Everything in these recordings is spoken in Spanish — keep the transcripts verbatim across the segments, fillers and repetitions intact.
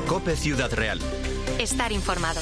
COPE Ciudad Real. Estar informado.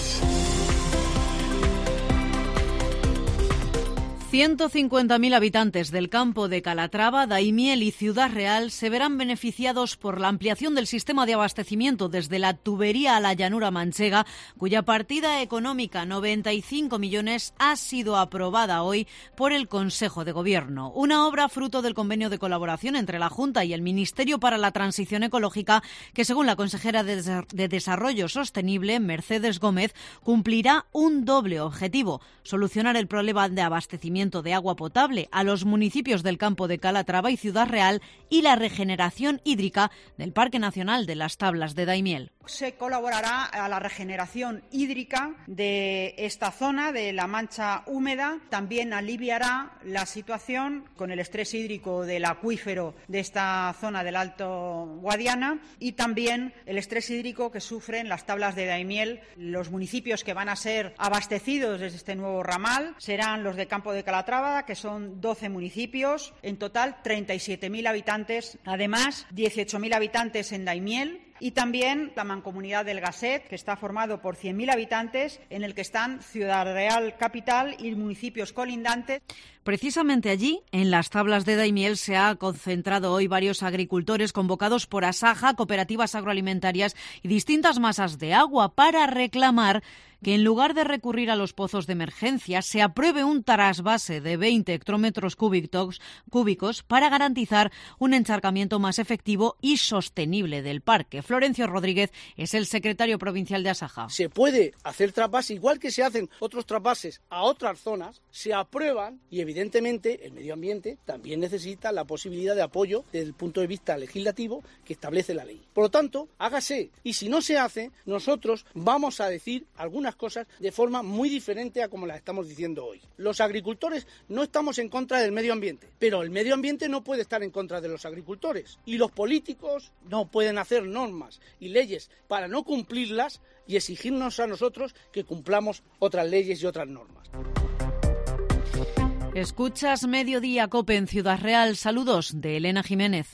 ciento cincuenta mil habitantes del campo de Calatrava, Daimiel y Ciudad Real se verán beneficiados por la ampliación del sistema de abastecimiento desde la tubería a la llanura manchega, cuya partida económica, noventa y cinco millones, ha sido aprobada hoy por el Consejo de Gobierno. Una obra fruto del convenio de colaboración entre la Junta y el Ministerio para la Transición Ecológica que, según la consejera de Desarrollo Sostenible, Mercedes Gómez, cumplirá un doble objetivo: solucionar el problema de abastecimiento de agua potable a los municipios del campo de Calatrava y Ciudad Real y la regeneración hídrica del Parque Nacional de las Tablas de Daimiel. Se colaborará a la regeneración hídrica de esta zona de la mancha húmeda. También aliviará la situación con el estrés hídrico del acuífero de esta zona del Alto Guadiana y también el estrés hídrico que sufren las Tablas de Daimiel. Los municipios que van a ser abastecidos desde este nuevo ramal serán los de Campo de Calatrava, que son doce municipios, en total treinta y siete mil habitantes, además dieciocho mil habitantes en Daimiel. Y también la mancomunidad del Gasset, que está formado por cien mil habitantes, en el que están Ciudad Real capital y municipios colindantes. Precisamente allí, en las Tablas de Daimiel, se ha concentrado hoy varios agricultores convocados por Asaja, cooperativas agroalimentarias y distintas masas de agua para reclamar que en lugar de recurrir a los pozos de emergencia se apruebe un trasvase de veinte hectómetros cúbicos, cúbicos para garantizar un encharcamiento más efectivo y sostenible del parque. Florencio Rodríguez es el secretario provincial de Asaja. Se puede hacer trasvase, igual que se hacen otros trasvases a otras zonas, se aprueban y evidentemente el medio ambiente también necesita la posibilidad de apoyo desde el punto de vista legislativo que establece la ley. Por lo tanto, hágase, y si no se hace, nosotros vamos a decir algunas cosas de forma muy diferente a como las estamos diciendo hoy. Los agricultores no estamos en contra del medio ambiente, pero el medio ambiente no puede estar en contra de los agricultores y los políticos no pueden hacer normas y leyes para no cumplirlas y exigirnos a nosotros que cumplamos otras leyes y otras normas. Escuchas Mediodía COPE en Ciudad Real. Saludos de Elena Jiménez.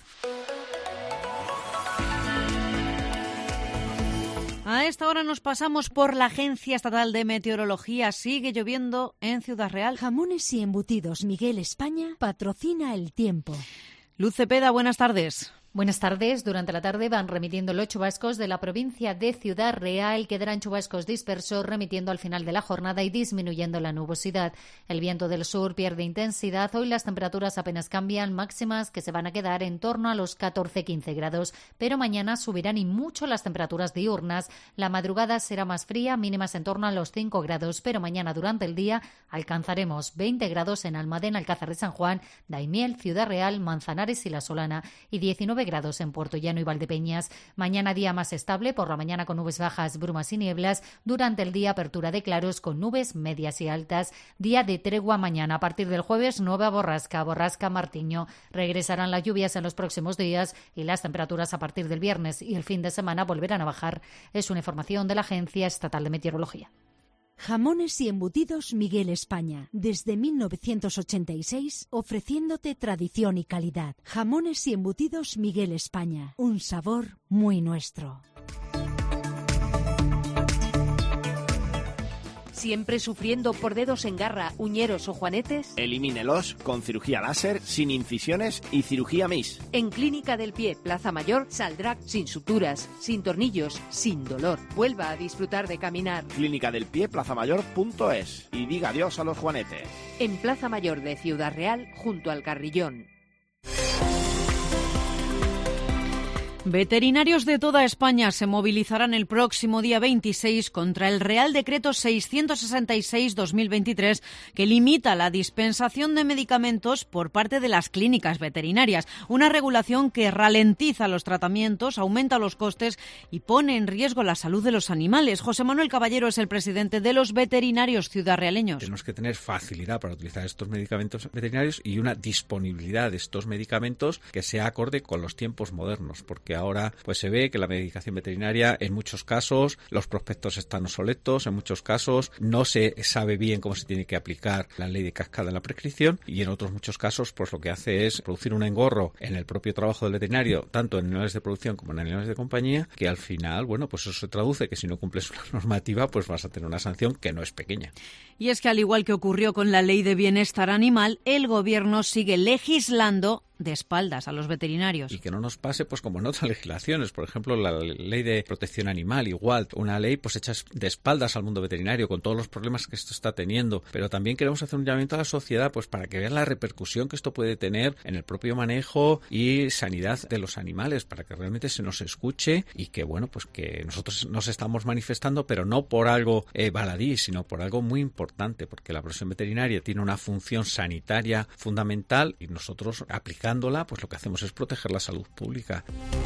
A esta hora nos pasamos por la Agencia Estatal de Meteorología. Sigue lloviendo en Ciudad Real. Jamones y embutidos Miguel España patrocina el tiempo. Luz Cepeda, buenas tardes. Buenas tardes. Durante la tarde van remitiendo los chubascos de la provincia de Ciudad Real. Quedarán chubascos dispersos remitiendo al final de la jornada y disminuyendo la nubosidad. El viento del sur pierde intensidad. Hoy las temperaturas apenas cambian, máximas que se van a quedar en torno a los catorce a quince grados. Pero mañana subirán y mucho las temperaturas diurnas. La madrugada será más fría, mínimas en torno a los cinco grados. Pero mañana durante el día alcanzaremos veinte grados en Almadén, Alcázar de San Juan, Daimiel, Ciudad Real, Manzanares y La Solana y diecinueve grados en Puerto Llano y Valdepeñas. Mañana día más estable, por la mañana con nubes bajas, brumas y nieblas. Durante el día apertura de claros con nubes medias y altas. Día de tregua mañana. A partir del jueves, nueva borrasca, borrasca Martiño. Regresarán las lluvias en los próximos días y las temperaturas a partir del viernes y el fin de semana volverán a bajar. Es una información de la Agencia Estatal de Meteorología. Jamones y embutidos Miguel España, desde mil novecientos ochenta y seis, ofreciéndote tradición y calidad. Jamones y embutidos Miguel España, un sabor muy nuestro. ¿Siempre sufriendo por dedos en garra, uñeros o juanetes? Elimínelos con cirugía láser, sin incisiones y cirugía M I S. En Clínica del Pie, Plaza Mayor, saldrá sin suturas, sin tornillos, sin dolor. Vuelva a disfrutar de caminar. Clínica del Pie, plaza mayor punto es. Y diga adiós a los juanetes. En Plaza Mayor de Ciudad Real, junto al Carrillón. Veterinarios de toda España se movilizarán el próximo día veintiséis contra el Real Decreto seiscientos sesenta y seis barra dos mil veintitrés que limita la dispensación de medicamentos por parte de las clínicas veterinarias. Una regulación que ralentiza los tratamientos, aumenta los costes y pone en riesgo la salud de los animales. José Manuel Caballero es el presidente de los veterinarios ciudadraleños. Tenemos que tener facilidad para utilizar estos medicamentos veterinarios y una disponibilidad de estos medicamentos que sea acorde con los tiempos modernos, porque porque ahora pues se ve que la medicación veterinaria en muchos casos los prospectos están obsoletos, en muchos casos no se sabe bien cómo se tiene que aplicar la ley de cascada en la prescripción y en otros muchos casos pues lo que hace es producir un engorro en el propio trabajo del veterinario, tanto en animales de producción como en animales de compañía, que al final, bueno, pues eso se traduce que si no cumples una normativa pues vas a tener una sanción que no es pequeña. Y es que al igual que ocurrió con la Ley de Bienestar Animal, el Gobierno sigue legislando de espaldas a los veterinarios. Y que no nos pase pues como en otras legislaciones, por ejemplo la ley de protección animal, igual, una ley pues hecha de espaldas al mundo veterinario con todos los problemas que esto está teniendo, pero también queremos hacer un llamamiento a la sociedad pues para que vean la repercusión que esto puede tener en el propio manejo y sanidad de los animales, para que realmente se nos escuche y que bueno, pues que nosotros nos estamos manifestando, pero no por algo eh, baladí, sino por algo muy importante, porque la profesión veterinaria tiene una función sanitaria fundamental y nosotros aplicamos pues lo que hacemos es proteger la salud pública.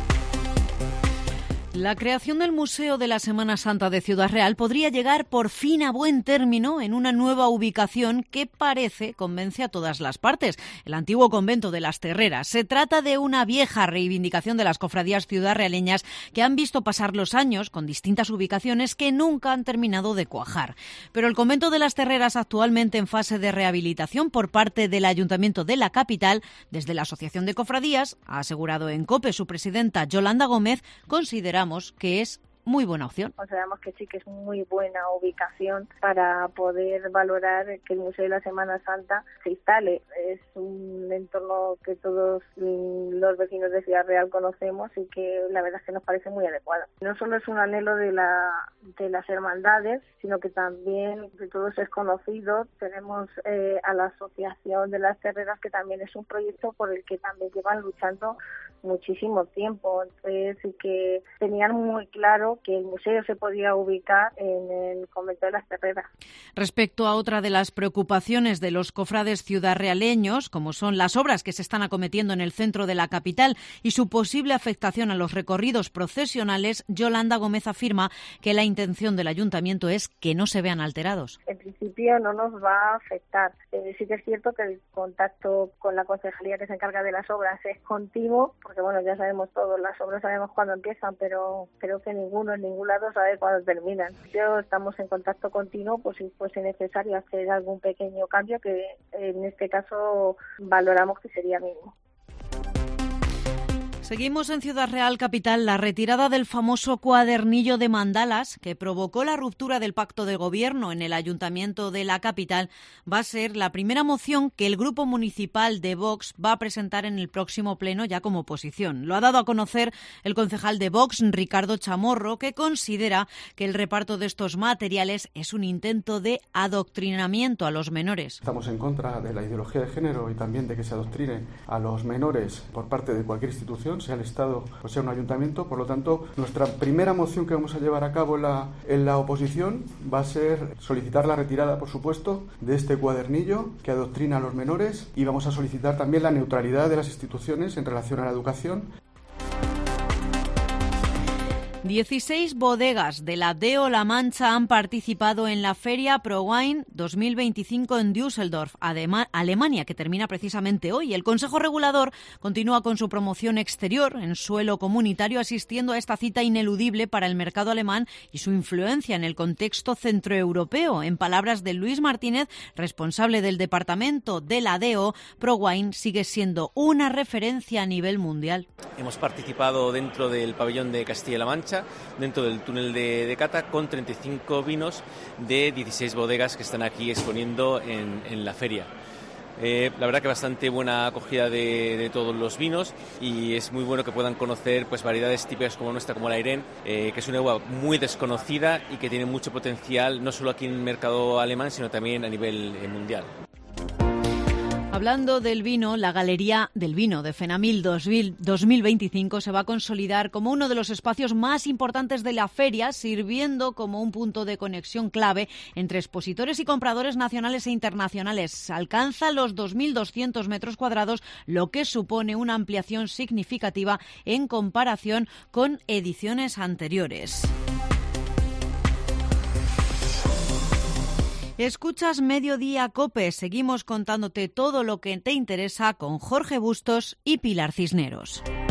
La creación del Museo de la Semana Santa de Ciudad Real podría llegar por fin a buen término en una nueva ubicación que parece convence a todas las partes, el antiguo convento de las Terreras. Se trata de una vieja reivindicación de las cofradías ciudadrealeñas que han visto pasar los años con distintas ubicaciones que nunca han terminado de cuajar. Pero el convento de las Terreras, actualmente en fase de rehabilitación por parte del Ayuntamiento de la capital, desde la Asociación de Cofradías, ha asegurado en COPE su presidenta Yolanda Gómez, considera que es muy buena opción. Consideramos que sí que es muy buena ubicación para poder valorar que el Museo de la Semana Santa se instale. Es un entorno que todos los vecinos de Ciudad Real conocemos y que la verdad es que nos parece muy adecuado. No solo es un anhelo de la de las hermandades, sino que también de todos es conocido. Tenemos eh, a la Asociación de las Terreras, que también es un proyecto por el que también llevan luchando muchísimo tiempo. Entonces sí que tenían muy claro que el museo se podía ubicar en el convento de las Terreras. Respecto a otra de las preocupaciones de los cofrades ciudadrealeños, como son las obras que se están acometiendo en el centro de la capital y su posible afectación a los recorridos procesionales, Yolanda Gómez afirma que la intención del ayuntamiento es que no se vean alterados. En principio no nos va a afectar. Eh, sí que es cierto que el contacto con la concejalía que se encarga de las obras es continuo, porque bueno, ya sabemos todos, las obras sabemos cuándo empiezan, pero creo que ninguno en ningún lado sabe cuándo terminan. Yo estamos en contacto continuo, pues si fuese necesario hacer algún pequeño cambio, que en este caso valoramos que sería mínimo. Seguimos en Ciudad Real Capital. La retirada del famoso cuadernillo de mandalas que provocó la ruptura del pacto de gobierno en el Ayuntamiento de la capital va a ser la primera moción que el Grupo Municipal de Vox va a presentar en el próximo pleno ya como oposición. Lo ha dado a conocer el concejal de Vox, Ricardo Chamorro, que considera que el reparto de estos materiales es un intento de adoctrinamiento a los menores. Estamos en contra de la ideología de género y también de que se adoctrine a los menores por parte de cualquier institución, sea el Estado o sea un ayuntamiento. Por lo tanto, nuestra primera moción que vamos a llevar a cabo en la, en la oposición va a ser solicitar la retirada, por supuesto, de este cuadernillo que adoctrina a los menores, y vamos a solicitar también la neutralidad de las instituciones en relación a la educación. dieciséis bodegas de la D E O La Mancha han participado en la Feria ProWein dos mil veinticinco en Düsseldorf, Alemania, que termina precisamente hoy. El Consejo Regulador continúa con su promoción exterior en suelo comunitario, asistiendo a esta cita ineludible para el mercado alemán y su influencia en el contexto centroeuropeo. En palabras de Luis Martínez, responsable del departamento de la D E O, ProWein sigue siendo una referencia a nivel mundial. Hemos participado dentro del pabellón de Castilla-La Mancha, dentro del túnel de, de cata, con treinta y cinco vinos de dieciséis bodegas que están aquí exponiendo en, en la feria. Eh, la verdad que bastante buena acogida de, de todos los vinos, y es muy bueno que puedan conocer pues variedades típicas como nuestra, como la Irene, eh, que es una uva muy desconocida y que tiene mucho potencial, no solo aquí en el mercado alemán, sino también a nivel eh, mundial. Hablando del vino, la Galería del Vino de Fenamil dos mil veinticinco se va a consolidar como uno de los espacios más importantes de la feria, sirviendo como un punto de conexión clave entre expositores y compradores nacionales e internacionales. Alcanza los dos mil doscientos metros cuadrados, lo que supone una ampliación significativa en comparación con ediciones anteriores. Escuchas Mediodía COPE. Seguimos contándote todo lo que te interesa con Jorge Bustos y Pilar Cisneros.